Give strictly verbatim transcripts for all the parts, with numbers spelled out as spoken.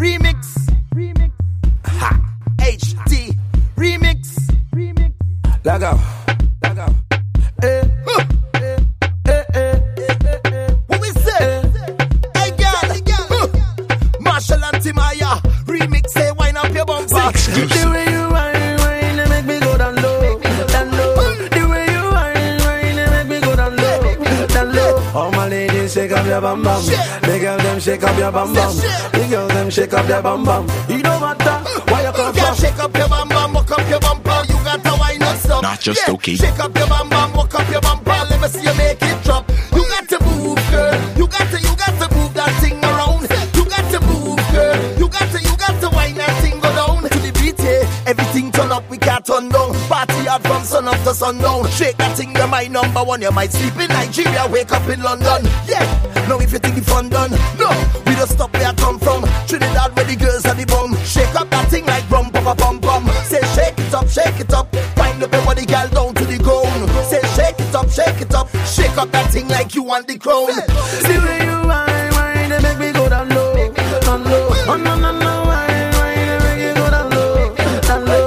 remix, remix, ha, H D, remix, remix. Lag out, lag out. Eh, huh. eh, eh, eh, eh, eh. What we say? Hey girl, huh. Marshall and Timaya, remix, say wine up your bumper. The way you whine, whine, they make me go down low, down low. The way you whine, whine, they make me go down low, down low. All my ladies shake up your bum bum. The girls them shake up your bum bum. The girls them shake up their bum bum. It don't matter where you come from. Shake up your bum bum, walk up your bumper. You got to wine up some. Not just yeah. okay. Shake up your bum bum, walk up your bumper. Let me see you make it drop. You got to move, girl. You got to, you got to move that thing around. You got to move, girl. You got to, you got to wine that thing go down to the beat. Yeah. Everything turn up, we can't turn down. Party hard from sun up to sundown. Shake that thing, you're my number one. You might sleep in Nigeria, wake up in London. Yeah. Now if you think the fun done, no, we don't stop where I come from. Trinidad where the girls are the bum. Shake up that thing like rum, pum, pum, pum. Say shake it up, shake it up. Wind up your body, girl, down to the ground. Say shake it up, shake it up. Shake up that thing like you want the crown. See where you whine, whine, they make me go down low, down low. Oh no, no, no, whine, whine, they make me go down low, down low.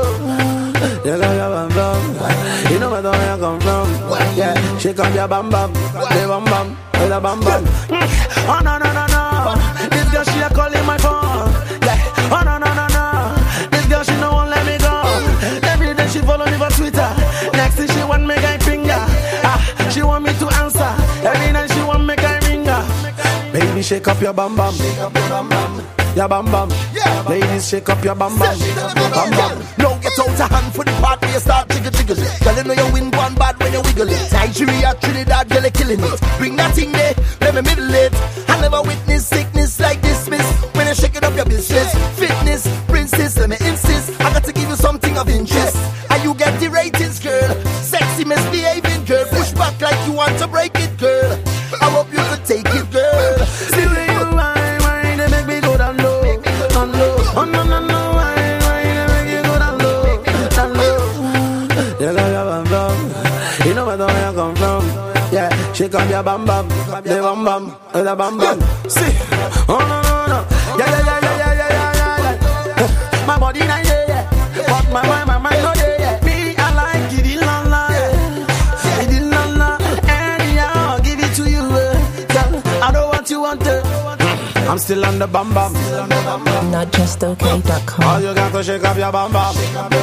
You got your bum bum. You know where you come from. Yeah, shake up your bum bum, the bum bum, the bum bum. Oh no, no, no, no. This girl she a calling my phone. Yeah. Oh no, no, no, no. This girl she no won't let me go. Every day she follow me for Twitter. Next thing she want me guy finger. Ah, she want me to answer. Every night she want me guy ringer. Baby shake up your bum bum. Shake up your bum bum. Your bum bum. Yeah. Ladies shake up your bum bum. Bum bum. Now get out a hand for the part where you start jiggle jiggle. Girl, you know you win one bad when you wiggle it. Nigeria, Trinidad, girl, you killing it. Bring that thing there, let me middle it. I never witnessed sickness like this, miss. When you shake it up your business, fitness, princess, let me insist. I got to give you something of interest. And you get the ratings, girl. Sexy, misbehaving, girl. Push back like you want to break it, girl. I hope you could take it, girl. See where you whine, whine, they make me go down low, down low. Oh no, no, no, whine, whine, they make you go down low, down low. You got your bum bum. You know where you come from. Yeah, shake up your bum bum, the bum bum, the bum bum. See, oh no, no, no. Yeah, yeah, yeah, yeah, yeah, yeah, yeah, yeah. My body not there, yeah. But my mind, my mind not there, yeah. Me, I like it, la la, yeah. It la la, anyhow, I'll give it to you, uh. Girl, I know what you want to. I'm still on the bum bum. Not just okay dot com. All you got to shake up your bum bum.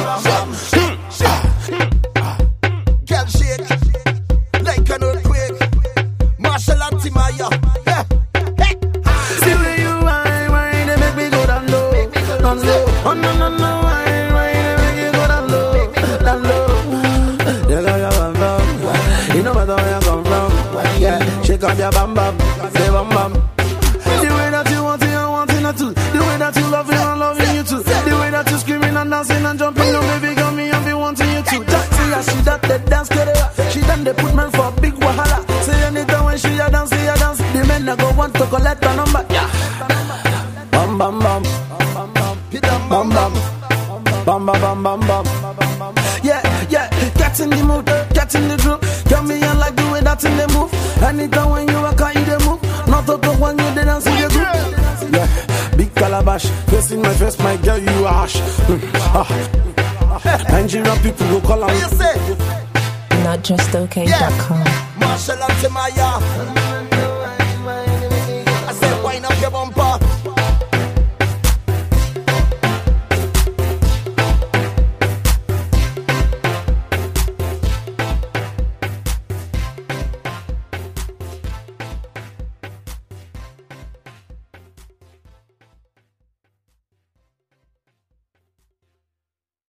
Girl, shake like an earthquake. Marshall and Timaya. Hey, hey. See where you whine, whine, they make me go down low, down low. Oh no, no, no, whine, whine, they make you go down low, down low. You got your bum bum. You know where you come from. Yeah, shake up your bum bum, say bum bum. The way that you want it, I want it not to. The way that you love it, I'm loving you too. The way that you screaming and dancing and jumping, oh baby, got me, I'll be wanting you too. Taxi, yeah, she that the dance career. She done the put man for big wahala. Say anytime when she a dance, she a dance. The men that go want to collect a number. Yeah. Bam bam bam, bam bam bam, bam bam bam bam. Yeah, yeah, get in the mood, get in the groove. Got me and like the way that in the move. Anytime when you walk out, you the move. Not to talk when you dance in the group. Yeah, big calabash, face in my face, my girl, you are harsh. Nigerian people go call on What you say? Not just okay dot com. Marshall and Timaya. I said, wind up your bumper.